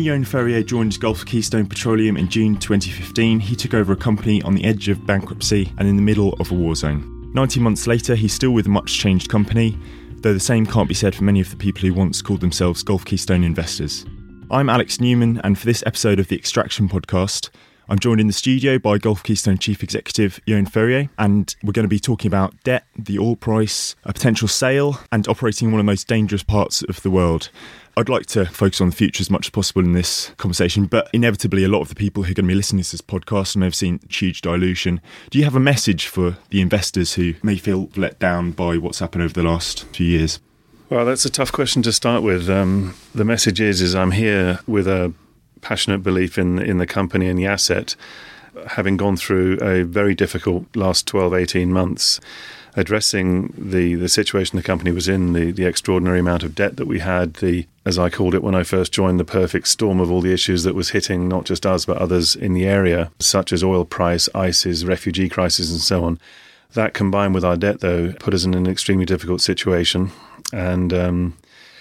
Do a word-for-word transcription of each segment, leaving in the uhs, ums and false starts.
Johan Ferrier joined Gulf Keystone Petroleum in June twenty fifteen, he took over a company on the edge of bankruptcy and in the middle of a war zone. nineteen months later, he's still with a much-changed company, though the same can't be said for many of the people who once called themselves Gulf Keystone investors. I'm Alex Newman, and for this episode of the Extraction podcast, I'm joined in the studio by Gulf Keystone Chief Executive Johan Ferrier, and we're going to be talking about debt, the oil price, a potential sale, and operating in one of the most dangerous parts of the world. I'd like to focus on the future as much as possible in this conversation, but inevitably a lot of the people who are going to be listening to this podcast may have seen huge dilution. Do you have a message for the investors who may feel let down by what's happened over the last few years? Well, that's a tough question to start with. Um, the message is, is I'm here with a passionate belief in in the company and the asset, having gone through a very difficult last twelve, eighteen months, addressing the, the situation the company was in, the, the extraordinary amount of debt that we had, the, as I called it when I first joined, the perfect storm of all the issues that was hitting not just us but others in the area, such as oil price, ISIS, refugee crisis and so on. That combined with our debt, though, put us in an extremely difficult situation. And um,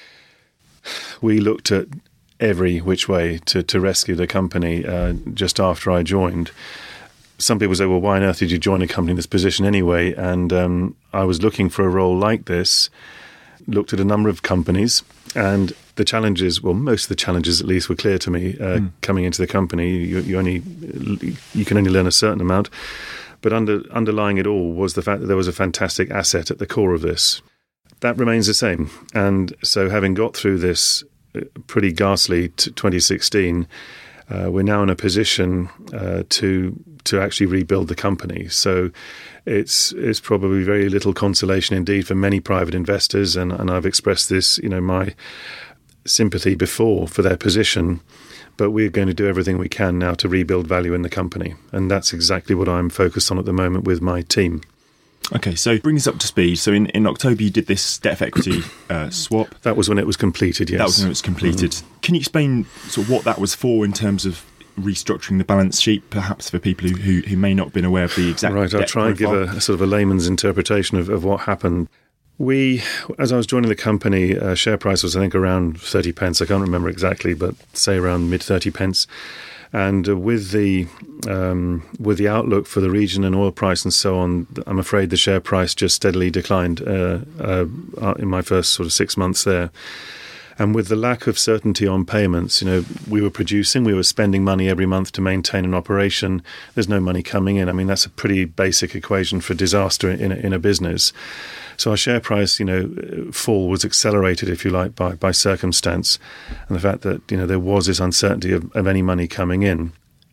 we looked at every which way to, to rescue the company uh, just after I joined. Some people say, well, why on earth did you join a company in this position anyway? And um, I was looking for a role like this, looked at a number of companies, and the challenges, well, most of the challenges at least were clear to me uh, mm. coming into the company. You, you only you can only learn a certain amount. But under, underlying it all was the fact that there was a fantastic asset at the core of this. That remains the same. And so having got through this pretty ghastly t- twenty sixteen, uh, we're now in a position uh, to to actually rebuild the company. So it's it's probably very little consolation indeed for many private investors, and, and I've expressed this, you know, my sympathy before for their position. But we're going to do everything we can now to rebuild value in the company. And that's exactly what I'm focused on at the moment with my team. Okay, so bring us up to speed. So in, in October, you did this debt for equity uh, swap. That was when it was completed, yes. That was when it was completed. Mm-hmm. Can you explain sort of what that was for in terms of restructuring the balance sheet, perhaps for people who, who, who may not have been aware of the exact Right, I'll try and give a, a sort of a layman's interpretation of, of what happened. We, as I was joining the company, uh, share price was, I think, around thirty pence. I can't remember exactly, but say around mid thirty pence. And uh, with the um, with the outlook for the region and oil price and so on, I'm afraid the share price just steadily declined uh, uh, in my first sort of six months there. And with the lack of certainty on payments, you know, we were producing, we were spending money every month to maintain an operation. There's no money coming in. I mean, that's a pretty basic equation for disaster in a, in a business. So our share price, you know, fall was accelerated, if you like, by, by circumstance, and the fact that, you know, there was this uncertainty of, of any money coming in.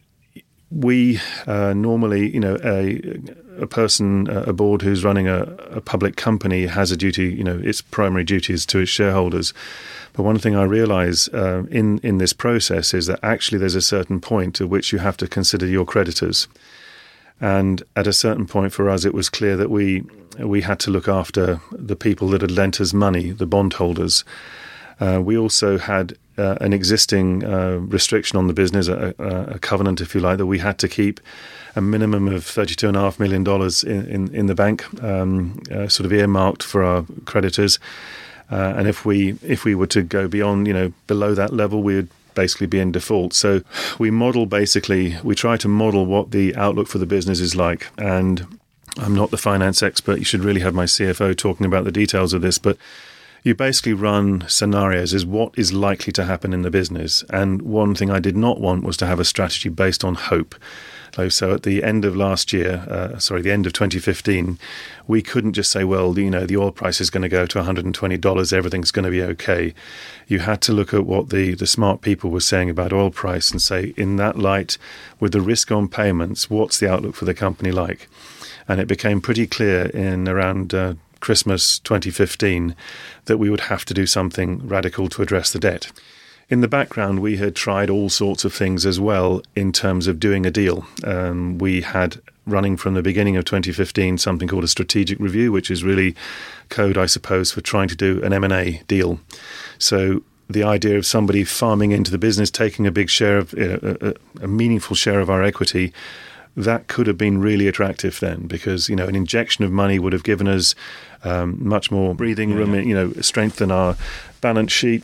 We uh, normally, you know, a a person, a board who's running a, a public company has a duty, you know, its primary duty is to its shareholders. But one thing I realise uh, in, in this process is that actually there's a certain point at which you have to consider your creditors. And at a certain point for us, it was clear that we we had to look after the people that had lent us money, the bondholders. Uh, we also had uh, an existing uh, restriction on the business, a, a, a covenant, if you like, that we had to keep a minimum of thirty-two point five million dollars in, in, in the bank, um, uh, sort of earmarked for our creditors. Uh, and if we if we were to go beyond, you know, below that level, we would basically be in default. So we model basically, we try to model what the outlook for the business is like. And I'm not the finance expert. You should really have my C F O talking about the details of this. But you basically run scenarios as what is likely to happen in the business. And one thing I did not want was to have a strategy based on hope. So at the end of last year, uh, sorry, the end of twenty fifteen, we couldn't just say, well, you know, the oil price is going to go to one hundred twenty dollars, everything's going to be okay. You had to look at what the, the smart people were saying about oil price and say, in that light, with the risk on payments, what's the outlook for the company like? And it became pretty clear in around uh, Christmas twenty fifteen that we would have to do something radical to address the debt. In the background, we had tried all sorts of things as well in terms of doing a deal. Um, we had, running from the beginning of twenty fifteen, something called a strategic review, which is really code, I suppose, for trying to do an M and A deal. So the idea of somebody farming into the business, taking a big share of, uh, a, a meaningful share of our equity, that could have been really attractive then, because, you know, an injection of money would have given us um, much more breathing room, yeah, yeah. you know, strengthen our balance sheet.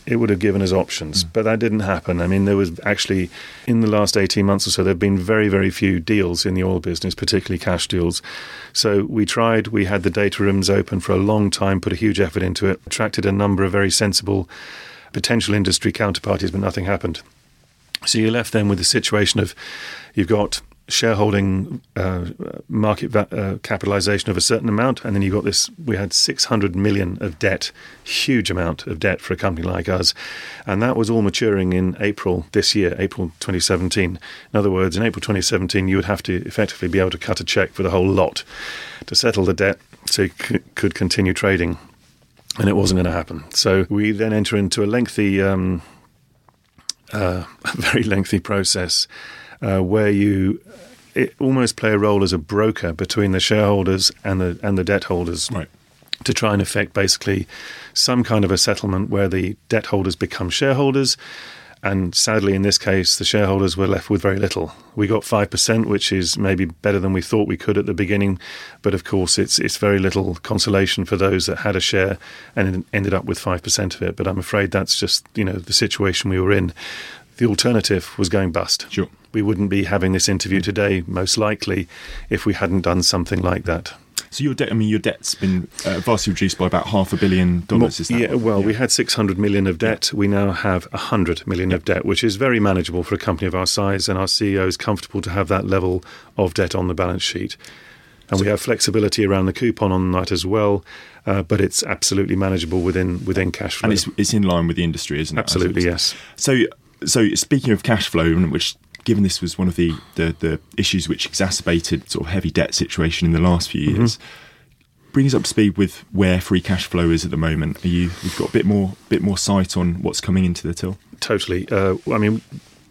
it would have given us options, mm. but that didn't happen. I mean, there was actually, in the last eighteen months or so, there have been very, very few deals in the oil business, particularly cash deals. So we tried, we had the data rooms open for a long time, put a huge effort into it, attracted a number of very sensible potential industry counterparties, but nothing happened. So you're left then with the situation of you've got shareholding uh, market va- uh, capitalization of a certain amount, and then you've got this, we had six hundred million of debt, huge amount of debt for a company like us, and that was all maturing in April this year, April twenty seventeen. In other words, in April twenty seventeen, you would have to effectively be able to cut a check for the whole lot to settle the debt so you c- could continue trading, and it wasn't going to happen. So we then enter into a lengthy, um, uh, a very lengthy process Uh, where you it almost play a role as a broker between the shareholders and the and the debt holders, right, to try and effect basically some kind of a settlement where the debt holders become shareholders. And sadly, in this case, the shareholders were left with very little. We got five percent, which is maybe better than we thought we could at the beginning. But of course, it's it's very little consolation for those that had a share and ended up with five percent of it. But I'm afraid that's just, you know, the situation we were in. The alternative was going bust. Sure. We wouldn't be having this interview today, most likely, if we hadn't done something like that. So your debt, I mean, your debt's been uh, vastly reduced by about half a billion dollars, is that? Yeah, well, yeah. we had six hundred million of debt. We now have one hundred million of debt, which is very manageable for a company of our size, and our C E O is comfortable to have that level of debt on the balance sheet. And so, we have flexibility around the coupon on that as well, uh, but it's absolutely manageable within within cash flow. And it's, it's in line with the industry, isn't it? Absolutely, yes. So, so speaking of cash flow, which, given this was one of the, the, the issues which exacerbated sort of heavy debt situation in the last few years, mm-hmm. bring us up to speed with where free cash flow is at the moment. Are you, you've got a bit more bit more sight on what's coming into the till? Totally. Uh, I mean,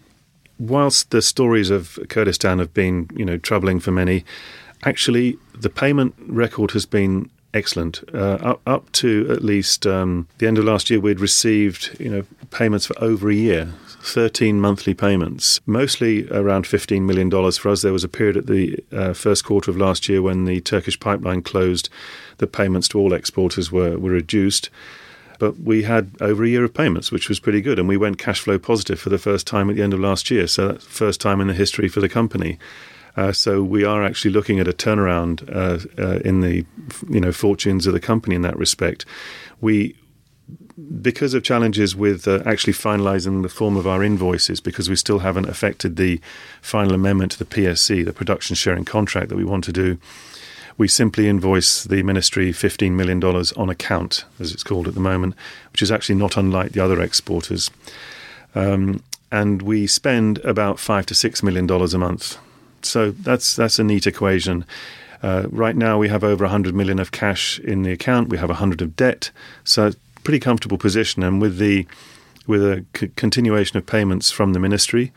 whilst the stories of Kurdistan have been, you know, troubling for many, actually the payment record has been excellent. Uh, up, up to at least um, the end of last year, we'd received, you know, payments for over a year. thirteen monthly payments, mostly around fifteen million dollars for us. There was a period at the uh, first quarter of last year when the Turkish pipeline closed, the payments to all exporters were, were reduced. But we had over a year of payments, which was pretty good. And we went cash flow positive for the first time at the end of last year. So that's the first time in the history for the company. Uh, so we are actually looking at a turnaround uh, uh, in the, you know, fortunes of the company in that respect. We Because of challenges with uh, actually finalising the form of our invoices, because we still haven't affected the final amendment to the P S C, the production sharing contract that we want to do, we simply invoice the ministry fifteen million dollars on account, as it's called at the moment, which is actually not unlike the other exporters. Um, and we spend about five to six million dollars a month. So that's that's a neat equation. Uh, right now we have over one hundred million of cash in the account. We have one hundred of debt. So pretty comfortable position, and with the with a c- continuation of payments from the ministry,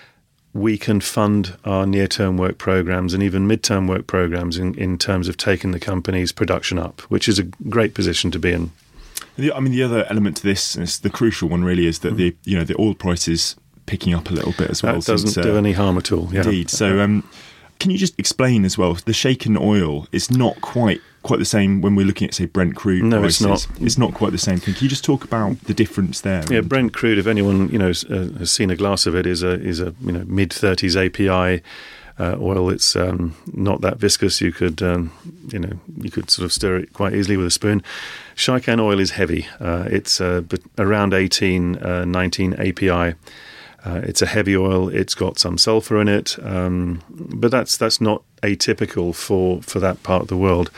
we can fund our near-term work programs and even mid-term work programs in, in terms of taking the company's production up, which is a great position to be in. The, I mean, the other element to this, is the crucial one, really, is that mm. the you know the oil price is picking up a little bit as well. That doesn't since, do uh, any harm at all. Yeah. Indeed. So, um, can you just explain as well? The shaken oil is not quite. quite the same when we're looking at, say, Brent crude no, prices. No, it's not. It's not quite the same thing. Can you just talk about the difference there? Yeah, Brent crude, if anyone, you know, uh, has seen a glass of it, is a is a you know mid thirties A P I uh, oil. It's um, not that viscous. You could um, you know you could sort of stir it quite easily with a spoon. Shaikan oil is heavy. Uh, it's uh, but around eighteen, uh, nineteen A P I. Uh, it's a heavy oil. It's got some sulfur in it, um, but that's that's not atypical for for that part of the world.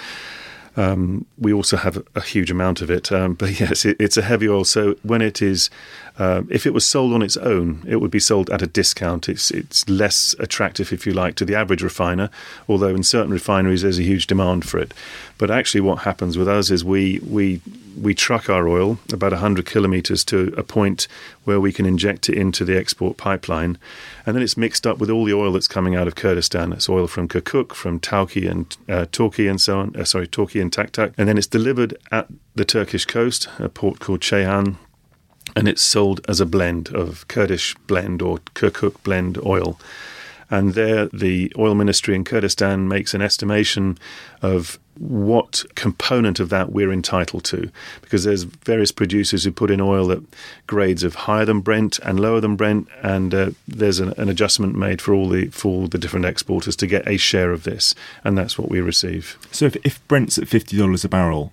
Um, we also have a huge amount of it, um, but yes, it, it's a heavy oil. So when it is, uh, if it was sold on its own, it would be sold at a discount. It's it's less attractive, if you like, to the average refiner, although in certain refineries there's a huge demand for it. But actually what happens with us is we we we truck our oil about one hundred kilometres to a point where we can inject it into the export pipeline, and then it's mixed up with all the oil that's coming out of Kurdistan. It's oil from Kirkuk, from Tawke and uh, Torquay and so on, uh, sorry, Torquay and Taktak, and then it's delivered at the Turkish coast, a port called Ceyhan, and it's sold as a blend of Kurdish blend or Kirkuk blend oil. And there, the oil ministry in Kurdistan makes an estimation of what component of that we're entitled to, because there's various producers who put in oil at grades of higher than Brent and lower than Brent, and uh, there's an, an adjustment made for all the for all the different exporters to get a share of this, and that's what we receive. So if, if Brent's at fifty dollars a barrel,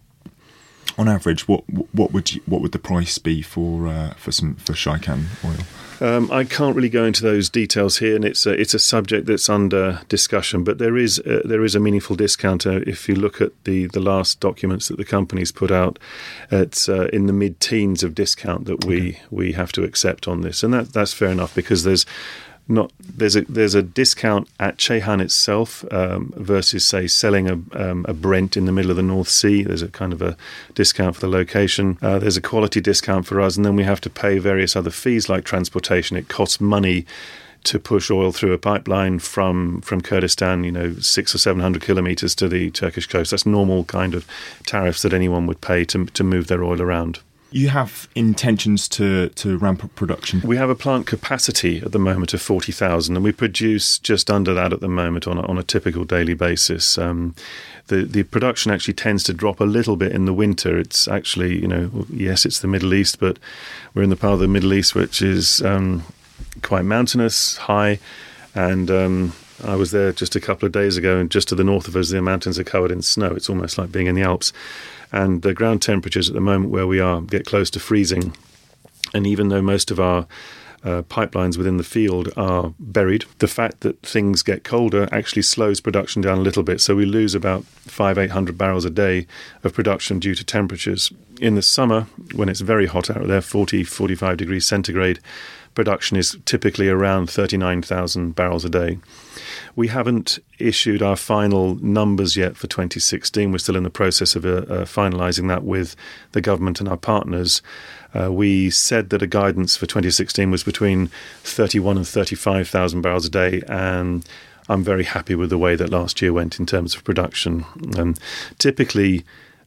on average, what what would you, what would the price be for uh, for some for Shaikan oil? Um, I can't really go into those details here, and it's a, it's a subject that's under discussion. But there is a, there is a meaningful discount. Uh, if you look at the, the last documents that the company's put out, it's uh, in the mid-teens of discount that we, okay. we have to accept on this, and that that's fair enough, because there's not there's a there's a discount at Ceyhan itself um, versus, say, selling a um, a Brent in the middle of the North Sea. There's a kind of a discount for the location. Uh, there's a quality discount for us, and then we have to pay various other fees like transportation. It costs money to push oil through a pipeline from from Kurdistan, you know, six or seven hundred kilometres to the Turkish coast. That's normal kind of tariffs that anyone would pay to to move their oil around. You have intentions to, to ramp up production? We have a plant capacity at the moment of forty thousand, and we produce just under that at the moment on a, on a typical daily basis. Um, the, the production actually tends to drop a little bit in the winter. It's actually, you know, yes, it's the Middle East, but we're in the part of the Middle East which is um, quite mountainous, high, and um, I was there just a couple of days ago, and just to the north of us, the mountains are covered in snow. It's almost like being in the Alps. And the ground temperatures at the moment where we are get close to freezing. And even though most of our uh, pipelines within the field are buried, the fact that things get colder actually slows production down a little bit. So we lose about five, eight hundred barrels a day of production due to temperatures. In the summer, when it's very hot out there, forty, forty-five degrees centigrade, production is typically around thirty-nine thousand barrels a day. We haven't issued our final numbers yet for twenty sixteen. We're still in the process of uh, uh, finalising that with the government and our partners. Uh, we said that a guidance for twenty sixteen was between thirty-one and thirty-five thousand barrels a day, and I'm very happy with the way that last year went in terms of production. Um, typically,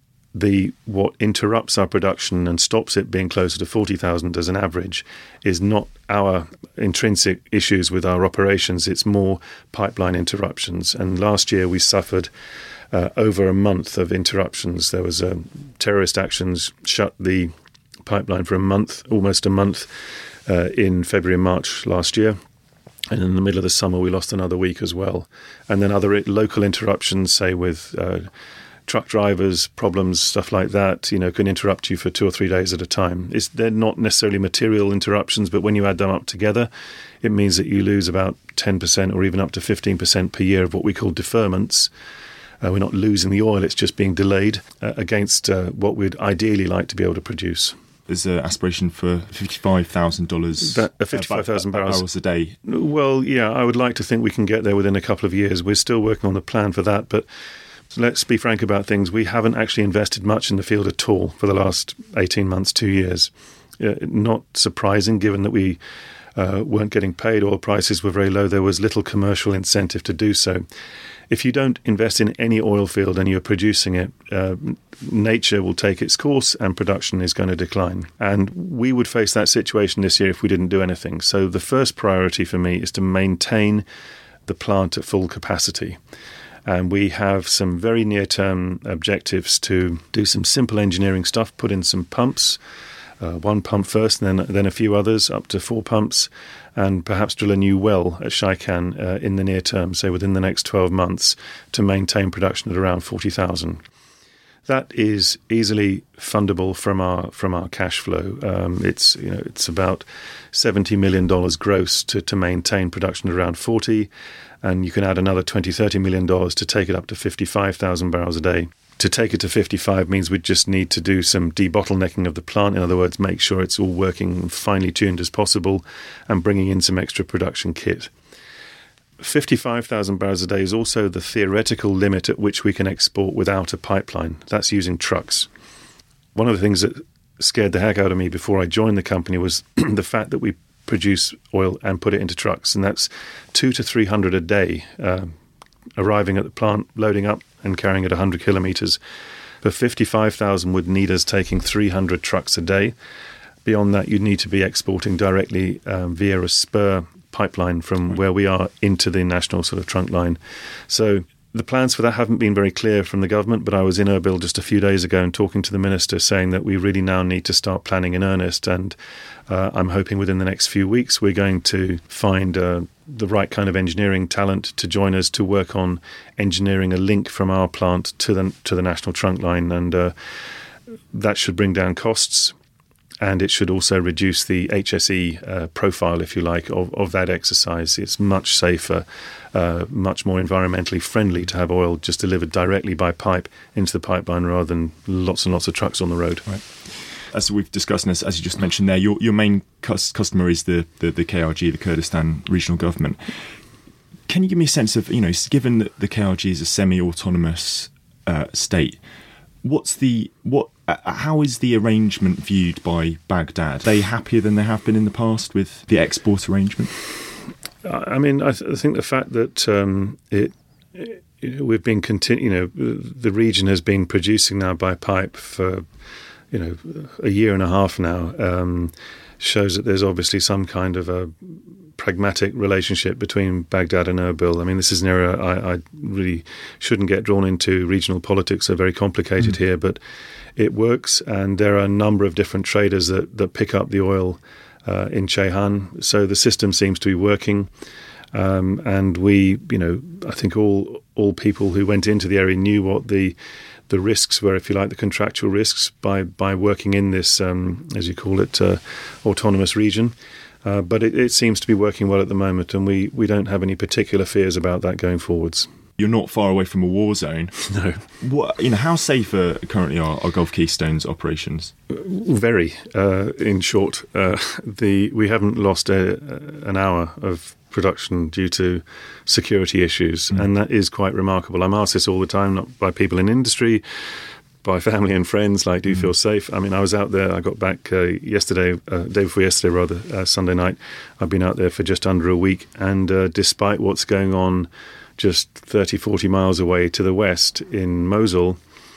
the what interrupts our production and stops it being closer to forty thousand as an average is not our intrinsic issues with our operations, it's more pipeline interruptions. And last year we suffered uh, over a month of interruptions. There was um, terrorist actions, shut the pipeline for a month, almost a month, uh, in February and March last year. And in the middle of the summer we lost another week as well. And then other local interruptions, say with uh, truck drivers, problems, stuff like that, you know, can interrupt you for two or three days at a time. It's, they're not necessarily material interruptions, but when you add them up together, it means that you lose about ten percent or even up to fifteen percent per year of what we call deferments. Uh, we're not losing the oil, it's just being delayed uh, against uh, what we'd ideally like to be able to produce. There's an aspiration for fifty-five thousand dollars that, uh, fifty-five thousand barrels. barrels a day. Well, yeah, I would like to think we can get there within a couple of years. We're still working on the plan for that, but let's be frank about things. We haven't actually invested much in the field at all for the last eighteen months, two years. Uh, not surprising, given that we uh, weren't getting paid. Oil prices were very low. There was little commercial incentive to do so. If you don't invest in any oil field and you're producing it, uh, nature will take its course and production is going to decline. And we would face that situation this year if we didn't do anything. So the first priority for me is to maintain the plant at full capacity. And we have some very near-term objectives to do some simple engineering stuff, put in some pumps, uh, one pump first, and then then a few others, up to four pumps, and perhaps drill a new well at Shaikan uh, in the near term, say within the next twelve months, to maintain production at around forty thousand. That is easily fundable from our from our cash flow. Um, it's you know it's about seventy million dollars gross to, to maintain production at around forty. And you can add another twenty, thirty million dollars to take it up to fifty-five thousand barrels a day. To take it to fifty-five means we just need to do some debottlenecking of the plant. In other words, make sure it's all working finely tuned as possible and bringing in some extra production kit. fifty-five thousand barrels a day is also the theoretical limit at which we can export without a pipeline. That's using trucks. One of the things that scared the heck out of me before I joined the company was the fact that we produce oil and put it into trucks, and that's two to three hundred a day, uh, arriving at the plant, loading up and carrying it one hundred kilometres. But fifty-five thousand would need us taking three hundred trucks a day. Beyond that, you'd need to be exporting directly um, via a spur pipeline from where we are into the national sort of trunk line. So the plans for that haven't been very clear from the government, but I was in Erbil just a few days ago and talking to the minister, saying that we really now need to start planning in earnest. And uh, I'm hoping within the next few weeks we're going to find uh, the right kind of engineering talent to join us to work on engineering a link from our plant to the to the national trunk line, and uh, that should bring down costs. And it should also reduce the H S E uh, profile, if you like, of, of that exercise. It's much safer, uh, much more environmentally friendly to have oil just delivered directly by pipe into the pipeline rather than lots and lots of trucks on the road. Right. As we've discussed, and as, as you just mentioned there, your, your main cus- customer is the, the, the K R G, the Kurdistan Regional Government. Can you give me a sense of, you know, given that the K R G is a semi-autonomous uh, state, what's the what? Uh, how is the arrangement viewed by Baghdad? Are they happier than they have been in the past with the export arrangement? I mean, I, th- I think the fact that um, it, it we've been continu- you know, the region has been producing now by pipe for you know a year and a half now um, shows that there's obviously some kind of a pragmatic relationship between Baghdad and Erbil. I mean, this is an area I, I really shouldn't get drawn into. Regional politics are very complicated mm. here, but it works, and there are a number of different traders that, that pick up the oil uh, in Ceyhan. So the system seems to be working, um, and we, you know, I think all all people who went into the area knew what the the risks were, if you like, the contractual risks by by working in this, um, as you call it, uh, autonomous region. Uh, but it, it seems to be working well at the moment, and we, we don't have any particular fears about that going forwards. You're not far away from a war zone. No. What, you know, how safe are currently are, are Gulf Keystone's operations? Very. Uh, in short, uh, the we haven't lost a, an hour of production due to security issues, mm. and that is quite remarkable. I'm asked this all the time, not by people in industry, by family and friends, like, do you mm. feel safe? I mean, I was out there, I got back uh, yesterday, uh, day before yesterday rather, uh, Sunday night. I've been out there for just under a week, and uh, despite what's going on just thirty, forty miles away to the west in Mosul,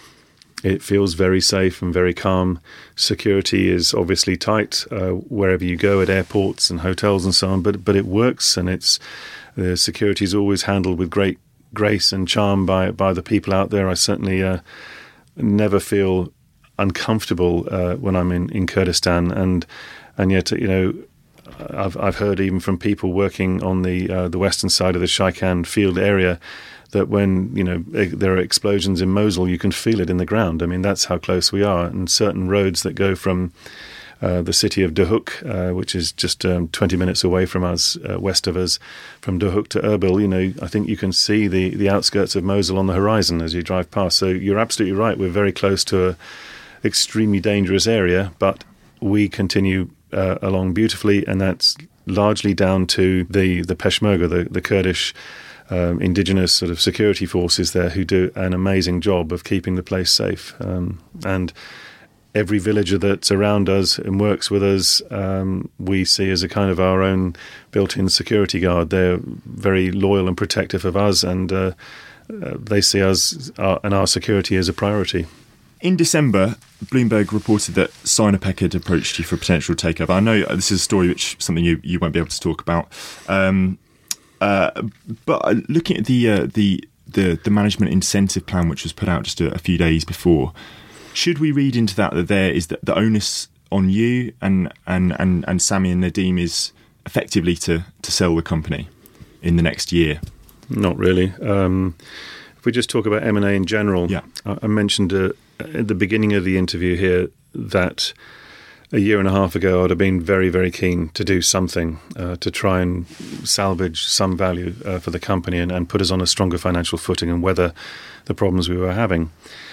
it feels very safe and very calm. Security is obviously tight uh, wherever you go, at airports and hotels and so on, but but it works, and it's the security is always handled with great grace and charm by, by the people out there. I certainly Uh, never feel uncomfortable uh, when I'm in, in Kurdistan, and and yet you know I've I've heard even from people working on the uh, the western side of the Shaikan field area that when you know there are explosions in Mosul, you can feel it in the ground. I mean, that's how close we are. And certain roads that go from uh, the city of Duhok, uh, which is just um, twenty minutes away from us, uh, west of us, from Duhok to Erbil, you know, I think you can see the, the outskirts of Mosul on the horizon as you drive past. So you're absolutely right. We're very close to a extremely dangerous area, but we continue uh, along beautifully, and that's largely down to the, the Peshmerga, the, the Kurdish um, indigenous sort of security forces there, who do an amazing job of keeping the place safe. Um, and every villager that's around us and works with us, um, we see as a kind of our own built-in security guard. They're very loyal and protective of us, and uh, uh, they see us our, and our security as a priority. In December, Bloomberg reported that Sinopec had approached you for a potential takeover. I know this is a story which something you, you won't be able to talk about, um, uh, but looking at the, uh, the the the management incentive plan, which was put out just a, a few days before, should we read into that that there is the, the onus on you and, and, and, and Sami and Nadeem is effectively to, to sell the company in the next year? Not really. Um, if we just talk about M and A in general, yeah. I, I mentioned uh, at the beginning of the interview here that a year and a half ago I'd have been very, very keen to do something uh, to try and salvage some value uh, for the company and, and put us on a stronger financial footing and weather the problems we were having.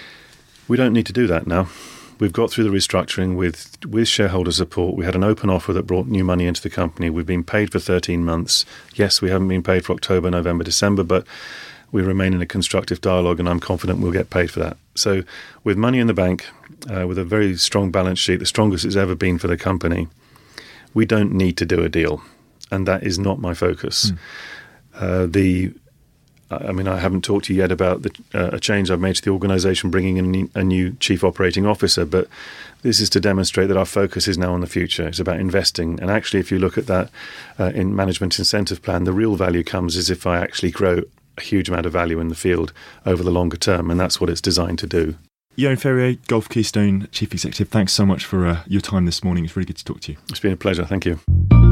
We don't need to do that now. We've got through the restructuring with with shareholder support. We had an open offer that brought new money into the company. We've been paid for thirteen months. Yes, we haven't been paid for October, November, December, but we remain in a constructive dialogue, and I'm confident we'll get paid for that. So with money in the bank, uh, with a very strong balance sheet, the strongest it's ever been for the company, we don't need to do a deal, and that is not my focus. Mm. Uh, the I mean, I haven't talked to you yet about the, uh, a change I've made to the organisation, bringing in a new chief operating officer, but this is to demonstrate that our focus is now on the future. It's about investing. And actually, if you look at that uh, in management incentive plan, the real value comes is if I actually grow a huge amount of value in the field over the longer term, and that's what it's designed to do. Johan Ferrier, Gulf Keystone Chief Executive, thanks so much for uh, your time this morning. It's really good to talk to you. It's been a pleasure. Thank you.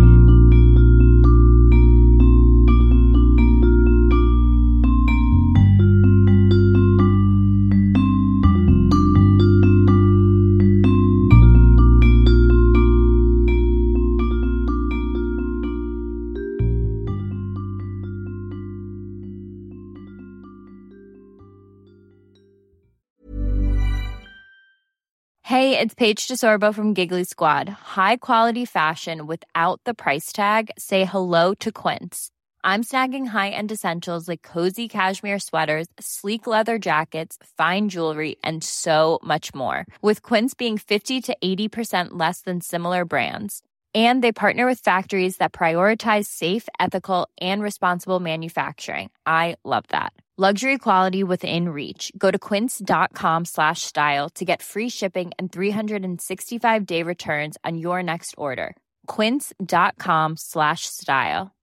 Hey, it's Paige DeSorbo from Giggly Squad. High quality fashion without the price tag. Say hello to Quince. I'm snagging high-end essentials like cozy cashmere sweaters, sleek leather jackets, fine jewelry, and so much more. With Quince being fifty to eighty percent less than similar brands. And they partner with factories that prioritize safe, ethical, and responsible manufacturing. I love that. Luxury quality within reach. Go to quince.com slash style to get free shipping and three sixty-five day returns on your next order. Quince.com slash style.